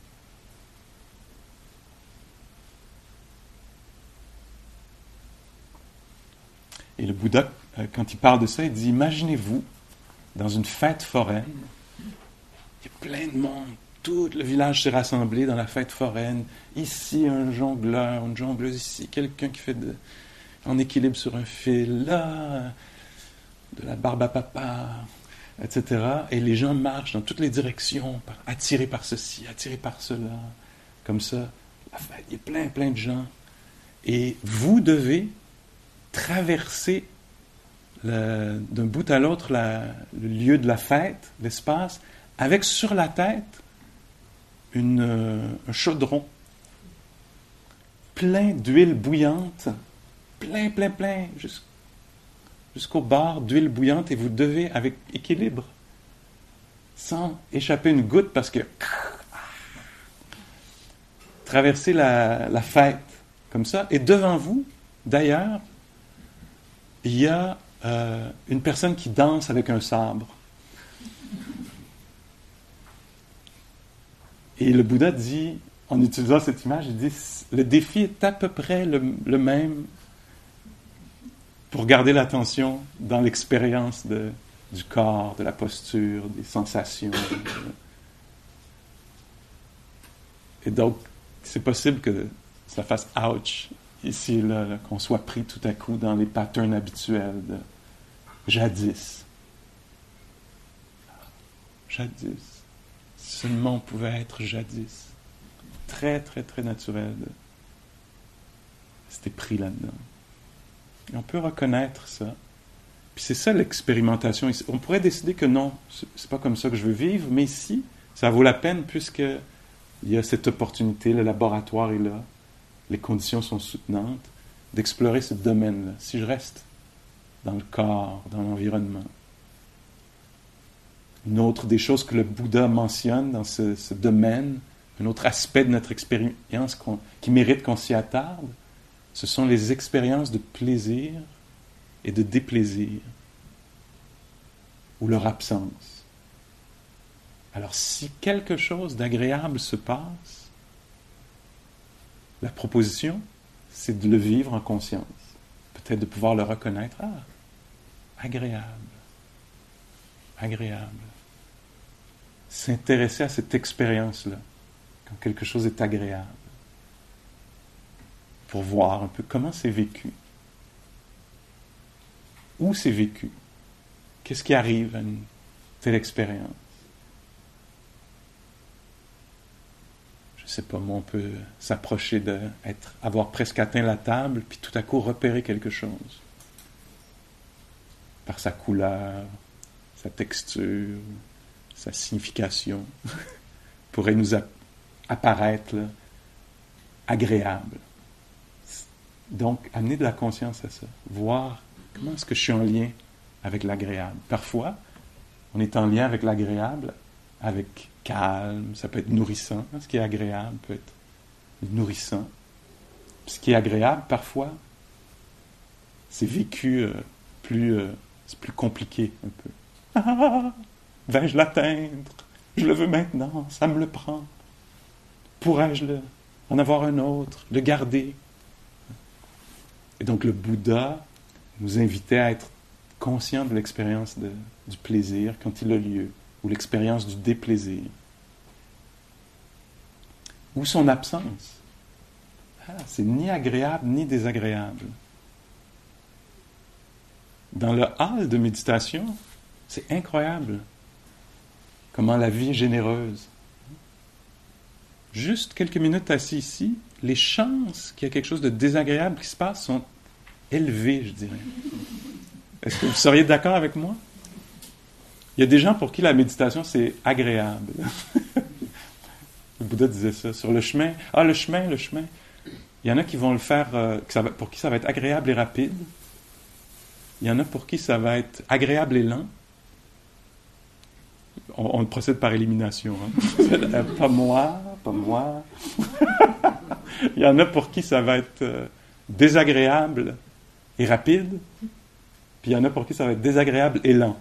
Et le Bouddha, quand il parle de ça, il dit, imaginez-vous dans une fête foraine, il y a plein de monde, tout le village s'est rassemblé dans la fête foraine, ici un jongleur, une jongleuse, ici quelqu'un qui fait de, en équilibre sur un fil, là, de la barbe à papa, et cetera. Et les gens marchent dans toutes les directions, par, attirés par ceci, attirés par cela, comme ça. La fête, il y a plein, plein de gens. Et vous devez traverser le, d'un bout à l'autre la, le lieu de la fête, l'espace, avec sur la tête une, euh, un chaudron plein d'huile bouillante, plein, plein, plein, jusqu', jusqu'au bord d'huile bouillante, et vous devez, avec équilibre, sans échapper une goutte, parce que traverser la, la fête comme ça, et devant vous, d'ailleurs, il y a euh, une personne qui danse avec un sabre. Et le Bouddha dit, en utilisant cette image, il dit, le défi est à peu près le, le même pour garder l'attention dans l'expérience de, du corps, de la posture, des sensations. Et donc, c'est possible que ça fasse « ouch » ici, là, là, qu'on soit pris tout à coup dans les patterns habituels de jadis. Jadis. Seulement on pouvait être jadis. Très, très, très naturel. De... C'était pris là-dedans. Et on peut reconnaître ça. Puis c'est ça l'expérimentation. On pourrait décider que non, c'est pas comme ça que je veux vivre, mais ici, ça vaut la peine puisque il y a cette opportunité, le laboratoire est là, les conditions sont soutenantes, d'explorer ce domaine-là. Si je reste dans le corps, dans l'environnement. Une autre des choses que le Bouddha mentionne dans ce, ce domaine, un autre aspect de notre expérience qu'on, qui mérite qu'on s'y attarde, ce sont les expériences de plaisir et de déplaisir, ou leur absence. Alors, si quelque chose d'agréable se passe, la proposition, c'est de le vivre en conscience. Peut-être de pouvoir le reconnaître. Ah, agréable. Agréable. S'intéresser à cette expérience-là, quand quelque chose est agréable, pour voir un peu comment c'est vécu. Où c'est vécu. Qu'est-ce qui arrive à une telle expérience. Je ne sais pas, moi, on peut s'approcher de être, avoir presque atteint la table, puis tout à coup repérer quelque chose. Par sa couleur, sa texture, sa signification, pourrait nous a- apparaître là, agréable. Donc, amener de la conscience à ça. Voir comment est-ce que je suis en lien avec l'agréable. Parfois, on est en lien avec l'agréable, avec calme, ça peut être nourrissant. Ce qui est agréable peut être nourrissant. Ce qui est agréable, parfois, c'est vécu euh, plus, euh, c'est plus compliqué un peu. Ah, vais-je l'atteindre? Je le veux maintenant, ça me le prend. Pourrais-je le, en avoir un autre, le garder? Et donc le Bouddha nous invitait à être conscients de l'expérience de, du plaisir quand il a lieu, ou l'expérience du déplaisir. ou son absence. Ah, c'est ni agréable ni désagréable. Dans le hall de méditation, c'est incroyable comment la vie est généreuse. Juste quelques minutes assis ici, les chances qu'il y ait quelque chose de désagréable qui se passe sont élevées, je dirais. Est-ce que vous seriez d'accord avec moi? Il y a des gens pour qui la méditation, c'est agréable. Le Bouddha disait ça. Sur le chemin, ah, le chemin, le chemin. Il y en a qui vont le faire, euh, que ça va, pour qui ça va être agréable et rapide. Il y en a pour qui ça va être agréable et lent. On, on procède par élimination. Hein? Pas moi, pas moi. Il y en a pour qui ça va être euh, désagréable et rapide. Puis il y en a pour qui ça va être désagréable et lent.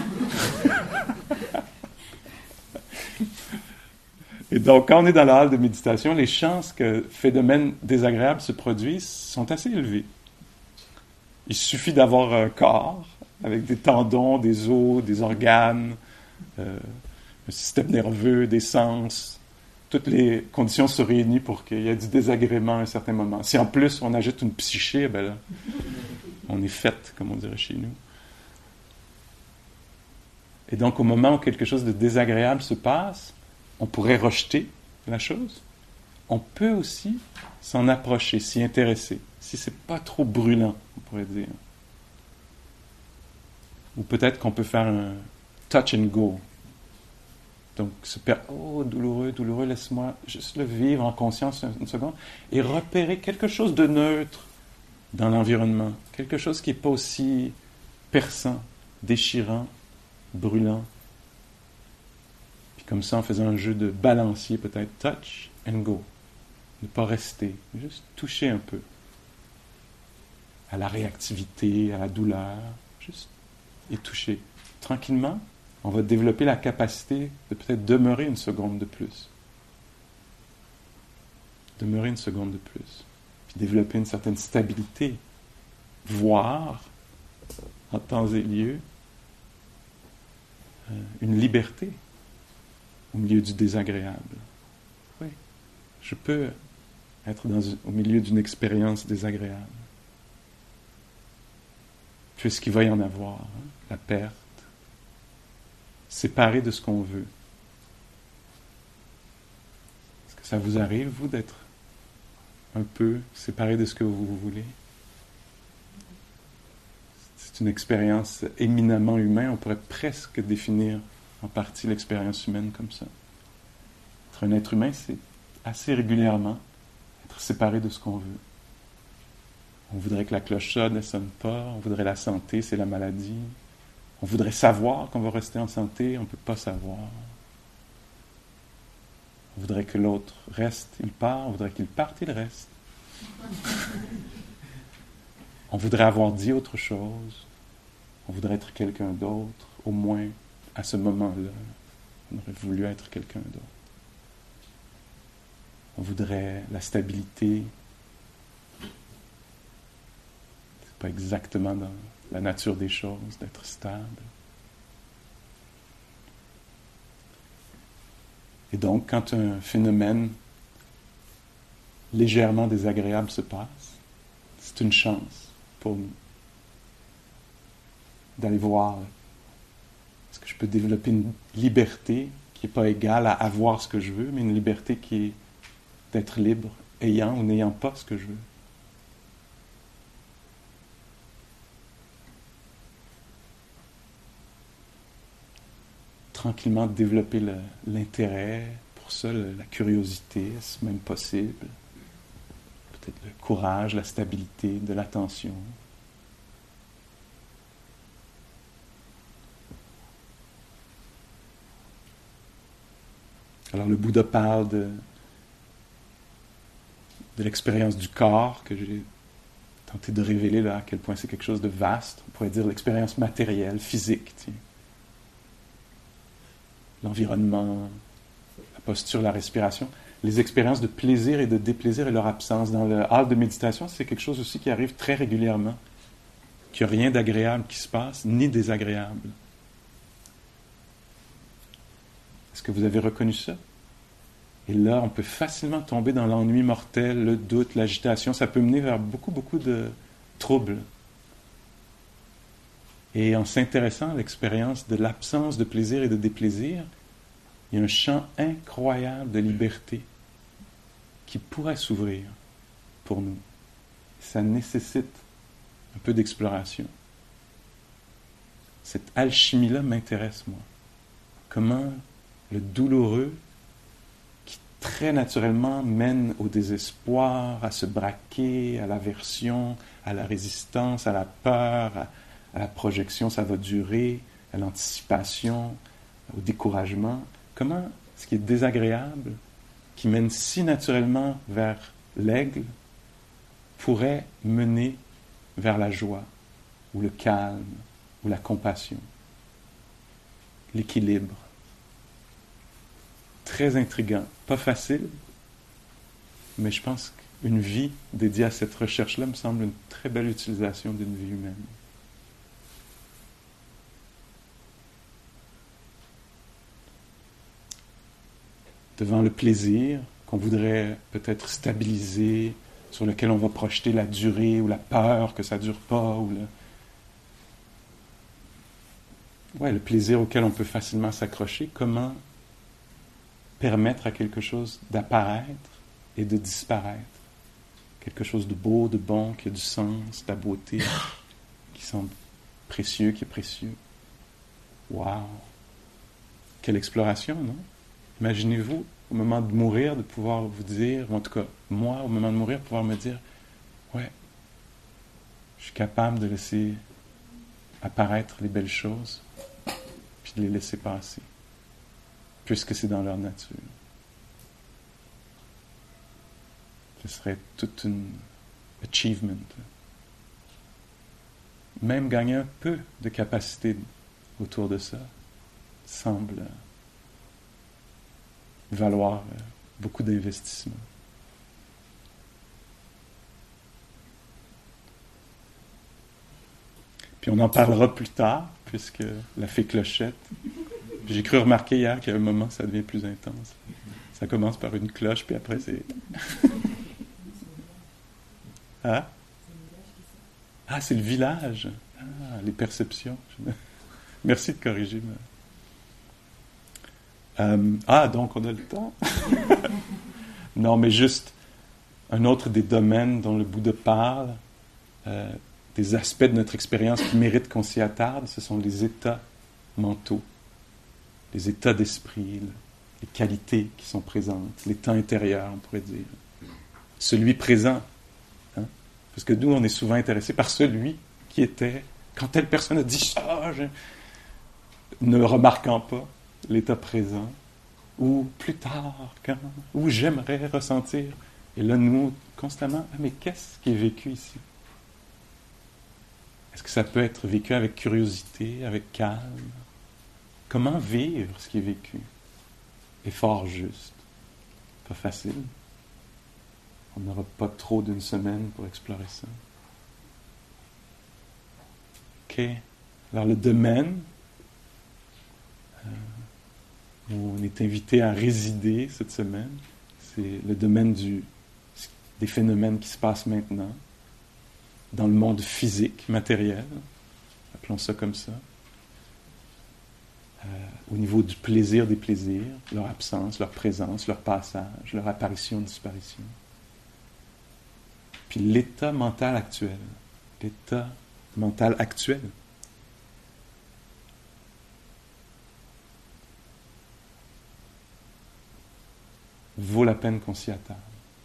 Et donc, quand on est dans la halle de méditation, les chances que phénomènes désagréables se produisent sont assez élevées. Il suffit d'avoir un corps avec des tendons, des os, des organes, euh, un système nerveux, des sens. Toutes les conditions se réunissent pour qu'il y ait du désagrément à un certain moment. Si en plus on ajoute une psyché, ben là, on est fait, comme on dirait chez nous. Et donc, au moment où quelque chose de désagréable se passe, on pourrait rejeter la chose. On peut aussi s'en approcher, s'y intéresser, si c'est pas trop brûlant, on pourrait dire. Ou peut-être qu'on peut faire un touch and go. Donc, se per... oh, douloureux, douloureux, laisse-moi juste le vivre en conscience une seconde et repérer quelque chose de neutre dans l'environnement, quelque chose qui n'est pas aussi perçant, déchirant, brûlant. Puis comme ça, en faisant un jeu de balancier, peut-être touch and go. Ne pas rester, juste toucher un peu à la réactivité, à la douleur, juste et toucher. Tranquillement, on va développer la capacité de peut-être demeurer une seconde de plus. Demeurer une seconde de plus. Puis développer une certaine stabilité. Voir, en temps et lieu, euh, une liberté au milieu du désagréable. Oui, je peux être dans, au milieu d'une expérience désagréable. Puisqu'il va y en avoir, hein, la perte, séparé de ce qu'on veut. Est-ce que ça vous arrive, vous, d'être un peu séparé de ce que vous voulez? C'est une expérience éminemment humaine. On pourrait presque définir en partie l'expérience humaine comme ça. Être un être humain, c'est assez régulièrement être séparé de ce qu'on veut. On voudrait que la cloche sonne, elle ne sonne pas. On voudrait la santé, c'est la maladie. On voudrait savoir qu'on va rester en santé, on ne peut pas savoir. On voudrait que l'autre reste, il part. On voudrait qu'il parte, il reste. On voudrait avoir dit autre chose. On voudrait être quelqu'un d'autre, au moins à ce moment-là. On aurait voulu être quelqu'un d'autre. On voudrait la stabilité. C'est pas exactement dans la nature des choses, d'être stable. Et donc, quand un phénomène légèrement désagréable se passe, c'est une chance pour nous d'aller voir. Est-ce que je peux développer une liberté qui n'est pas égale à avoir ce que je veux, mais une liberté qui est d'être libre, ayant ou n'ayant pas ce que je veux. Tranquillement développer le, l'intérêt pour ça, le, la curiosité, est-ce même possible? Peut-être le courage, la stabilité, de l'attention. Alors le Bouddha parle de, de l'expérience du corps, que j'ai tenté de révéler là, à quel point c'est quelque chose de vaste. On pourrait dire l'expérience matérielle, physique, tiens. L'environnement, la posture, la respiration, les expériences de plaisir et de déplaisir et leur absence. Dans le hall de méditation, c'est quelque chose aussi qui arrive très régulièrement, qu'il n'y a rien d'agréable qui se passe, ni désagréable. Est-ce que vous avez reconnu ça? Et là, on peut facilement tomber dans l'ennui mortel, le doute, l'agitation. Ça peut mener vers beaucoup, beaucoup de troubles. Et en s'intéressant à l'expérience de l'absence de plaisir et de déplaisir, il y a un champ incroyable de liberté qui pourrait s'ouvrir pour nous. Ça nécessite un peu d'exploration. Cette alchimie-là m'intéresse, moi. Comment le douloureux, qui très naturellement mène au désespoir, à se braquer, à l'aversion, à la résistance, à la peur, à, à la projection, ça va durer, à l'anticipation, au découragement. Comment ce qui est désagréable, qui mène si naturellement vers l'aigle, pourrait mener vers la joie, ou le calme, ou la compassion, l'équilibre. Très intriguant, pas facile, mais je pense qu'une vie dédiée à cette recherche-là me semble une très belle utilisation d'une vie humaine. Devant le plaisir qu'on voudrait peut-être stabiliser, sur lequel on va projeter la durée ou la peur que ça ne dure pas, ou le... Ouais, le plaisir auquel on peut facilement s'accrocher, comment permettre à quelque chose d'apparaître et de disparaître. Quelque chose de beau, de bon, qui a du sens, de la beauté, qui semble précieux, qui est précieux. Waouh! Quelle exploration, non? Imaginez-vous, au moment de mourir, de pouvoir vous dire, en tout cas, moi, au moment de mourir, pouvoir me dire, ouais, je suis capable de laisser apparaître les belles choses, puis de les laisser passer, puisque c'est dans leur nature. Ce serait toute une achievement. Même gagner un peu de capacité autour de ça semble valoir beaucoup d'investissement. Puis on en parlera plus tard, puisque la fée Clochette. J'ai cru remarquer hier qu'à un moment, ça devient plus intense. Ça commence par une cloche, puis après, c'est... Hein? Ah, c'est le village. Ah, les perceptions. Merci de corriger. Euh, ah, donc on a le temps. Non, mais juste un autre des domaines dont le Bouddha parle, euh, des aspects de notre expérience qui méritent qu'on s'y attarde, ce sont les états mentaux, les états d'esprit, les qualités qui sont présentes, l'état intérieur, on pourrait dire. Celui présent. Hein? Parce que nous, on est souvent intéressés par celui qui était, quand telle personne a dit ça, je... ne remarquant pas l'état présent, ou plus tard, quand, ou j'aimerais ressentir. Et là, nous, constamment, ah, mais qu'est-ce qui est vécu ici? Est-ce que ça peut être vécu avec curiosité, avec calme? Comment vivre ce qui est vécu? Et fort juste. Pas facile. On n'aura pas trop d'une semaine pour explorer ça. OK. Alors, le domaine euh, où on est invité à résider cette semaine, c'est le domaine du, des phénomènes qui se passent maintenant, dans le monde physique, matériel, appelons ça comme ça, euh, au niveau du plaisir des plaisirs, leur absence, leur présence, leur passage, leur apparition, disparition. Puis l'état mental actuel, l'état mental actuel, vaut la peine qu'on s'y attarde.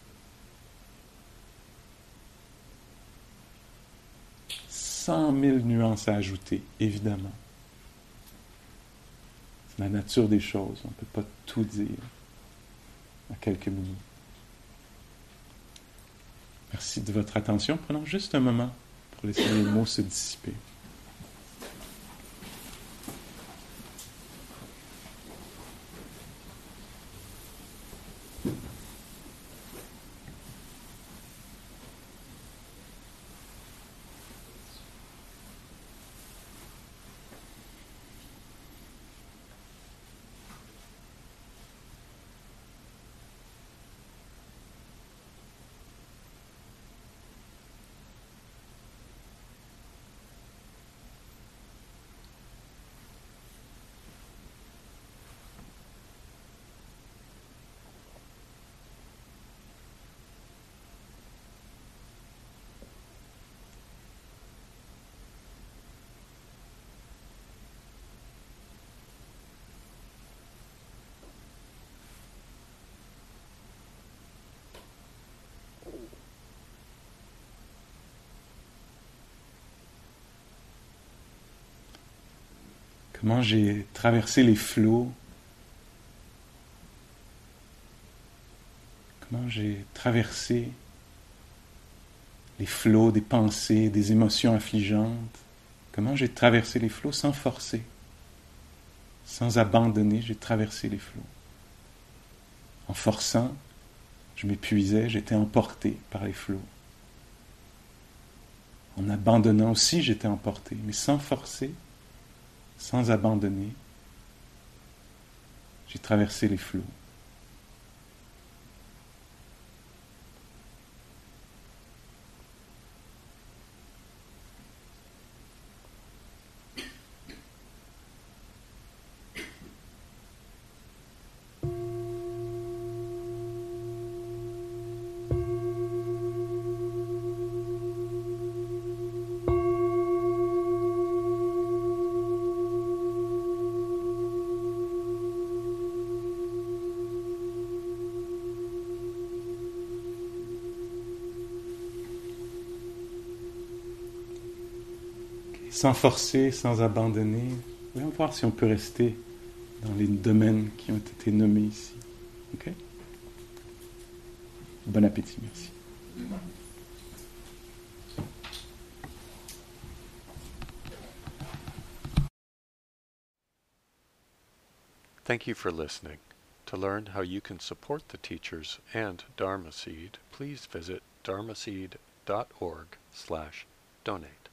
Cent mille nuances à ajouter, évidemment. C'est la nature des choses. On ne peut pas tout dire en quelques minutes. Merci de votre attention. Prenons juste un moment pour laisser les mots se dissiper. comment j'ai traversé les flots, comment j'ai traversé les flots des pensées, des émotions affligeantes, comment j'ai traversé les flots sans forcer, sans abandonner, j'ai traversé les flots. En forçant, je m'épuisais, j'étais emporté par les flots. En abandonnant aussi, j'étais emporté, mais sans forcer, sans abandonner, j'ai traversé les flots. Sans forcer, sans abandonner. Voyons voir si on peut rester dans les domaines qui ont été nommés ici. Ok? Bon appétit, merci. Thank you for listening. To learn how you can support the teachers and Dharma Seed, please visit dharmaseed dot org slash donate.